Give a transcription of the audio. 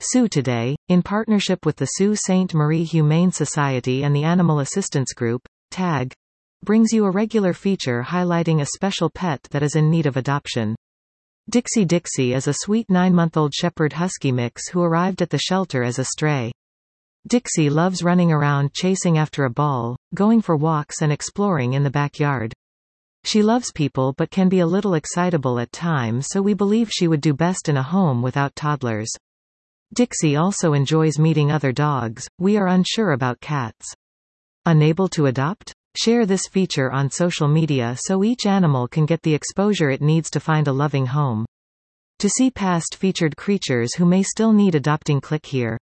Sue Today, in partnership with the Sault Ste. Marie Humane Society and the Animal Assistance Group, TAG, brings you a regular feature highlighting a special pet that is in need of adoption. Dixie Dixie is a sweet 9-month-old Shepherd Husky mix who arrived at the shelter as a stray. Dixie loves running around chasing after a ball, going for walks and exploring in the backyard. She loves people but can be a little excitable at times, so we believe she would do best in a home without toddlers. Dixie also enjoys meeting other dogs. We are unsure about cats. Unable to adopt? Share this feature on social media so each animal can get the exposure it needs to find a loving home. To see past featured creatures who may still need adopting, click here.